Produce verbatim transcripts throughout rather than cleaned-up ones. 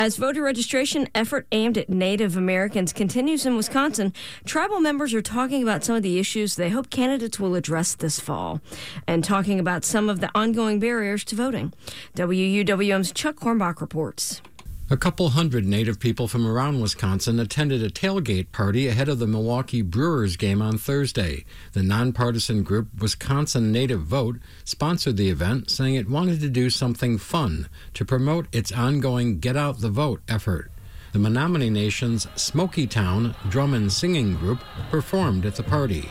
As voter registration effort aimed at Native Americans continues in Wisconsin, tribal members are talking about some of the issues they hope candidates will address this fall and talking about some of the ongoing barriers to voting. W U W M's Chuck Hornbach reports. A couple hundred Native people from around Wisconsin attended a tailgate party ahead of the Milwaukee Brewers game on Thursday. The nonpartisan group Wisconsin Native Vote sponsored the event, saying it wanted to do something fun to promote its ongoing Get Out the Vote effort. The Menominee Nation's Smoky Town drum and singing group performed at the party.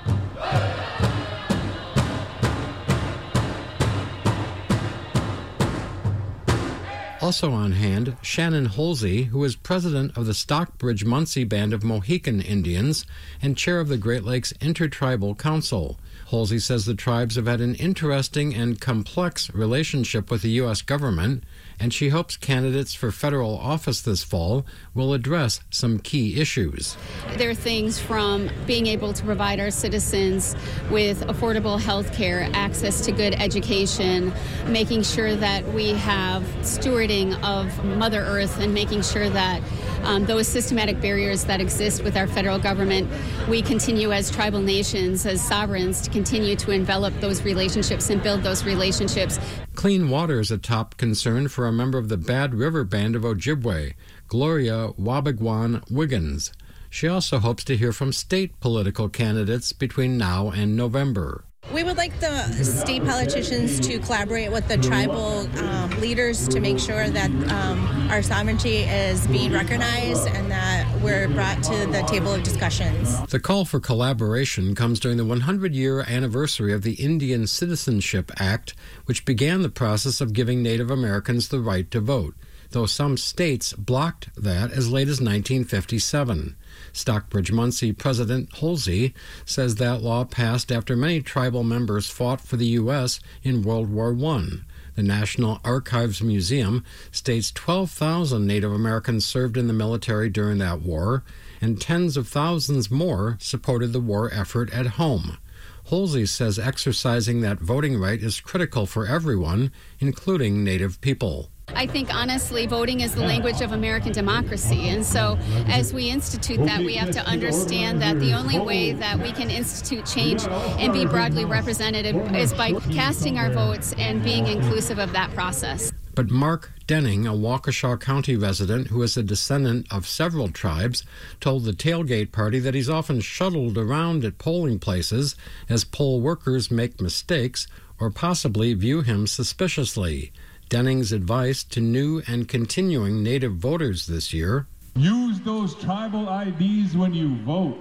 Also on hand, Shannon Holsey, who is president of the Stockbridge-Munsee Band of Mohican Indians and chair of the Great Lakes Intertribal Council. Holsey says the tribes have had an interesting and complex relationship with the U S government, and she hopes candidates for federal office this fall will address some key issues. There are things from being able to provide our citizens with affordable health care, access to good education, making sure that we have stewarding of Mother Earth, and making sure that um, those systematic barriers that exist with our federal government, we continue as tribal nations, as sovereigns, to continue to envelop those relationships and build those relationships. Clean water is a top concern for a member of the Bad River Band of Ojibwe, Gloria Wabagwan Wiggins. She also hopes to hear from state political candidates between now and November. We would like the state politicians to collaborate with the tribal um, leaders to make sure that um, our sovereignty is being recognized and that we're brought to the table of discussions. The call for collaboration comes during the one hundred year anniversary of the Indian Citizenship Act, which began the process of giving Native Americans the right to vote, though some states blocked that as late as nineteen fifty-seven. Stockbridge-Munsee President Holsey says that law passed after many tribal members fought for the U S in World War One. The National Archives Museum states twelve thousand Native Americans served in the military during that war, and tens of thousands more supported the war effort at home. Holsey says exercising that voting right is critical for everyone, including Native people. I think, honestly, voting is the language of American democracy. And so as we institute that, we have to understand that the only way that we can institute change and be broadly representative is by casting our votes and being inclusive of that process. But Mark Denning, a Waukesha County resident who is a descendant of several tribes, told the tailgate party that he's often shuttled around at polling places as poll workers make mistakes or possibly view him suspiciously. Denning's advice to new and continuing Native voters this year: use those tribal I Ds when you vote.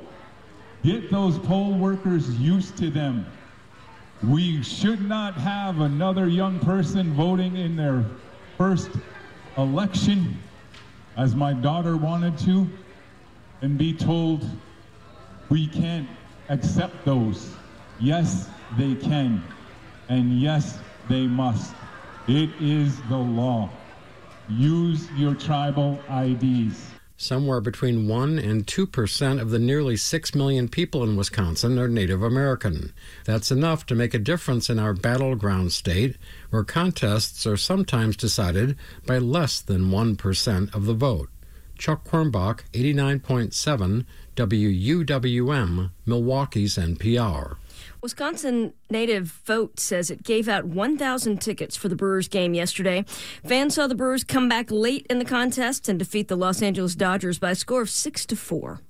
Get those poll workers used to them. We should not have another young person voting in their first election, as my daughter wanted to, and be told we can't accept those. Yes, they can, and yes, they must. It is the law. Use your tribal I Ds. Somewhere between one and two percent of the nearly six million people in Wisconsin are Native American. That's enough to make a difference in our battleground state, where contests are sometimes decided by less than one percent of the vote. Chuck Hornbach, eighty-nine point seven W U W M, Milwaukee's N P R. Wisconsin Native Vote says it gave out one thousand tickets for the Brewers game yesterday. Fans saw the Brewers come back late in the contest and defeat the Los Angeles Dodgers by a score of six to four.